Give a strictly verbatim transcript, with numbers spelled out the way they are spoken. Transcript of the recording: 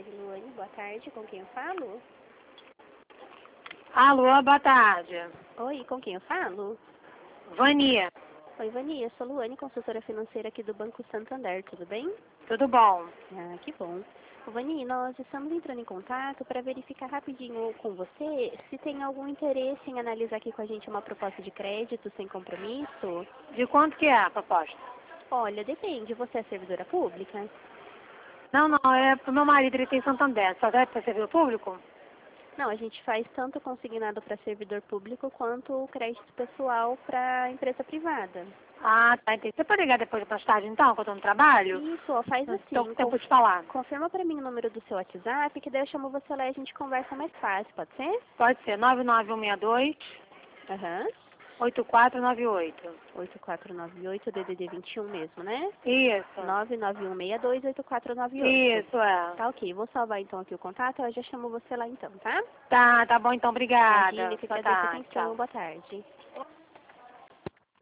tarde, Luane. Boa tarde. Com quem eu falo? Alô, boa tarde. Oi, com quem eu falo? Vania. Oi, Vania. Eu sou Luane, consultora financeira aqui do Banco Santander. Tudo bem? Tudo bom? Ah, que bom. Vani, nós estamos entrando em contato para verificar rapidinho com você se tem algum interesse em analisar aqui com a gente uma proposta de crédito sem compromisso. De quanto que é a proposta? Olha, depende. Você é servidora pública? Não, não, é pro meu marido, ele tem Santander. Só deve para servidor público? Não, a gente faz tanto consignado para servidor público quanto o crédito pessoal para empresa privada. Ah, tá, entendi. Você pode ligar depois mais tarde, então, que eu tô no trabalho? Isso, ó, faz Não assim. estou com tempo conf- de falar. Confirma para mim o número do seu WhatsApp, que daí eu chamo você lá e a gente conversa mais fácil, pode ser? Pode ser nove nove um seis dois, Aham. oito quatro nove oito. oito quatro nove oito, D D D vinte e um mesmo, né? Isso. nove nove um seis dois, oito quatro nove oito. Isso, é. Tá ok, vou salvar então aqui o contato, eu já chamo você lá então, tá? Tá, tá bom então, obrigada. Imagine, que Boa agradeço a tarde, atenção, tchau. boa tarde.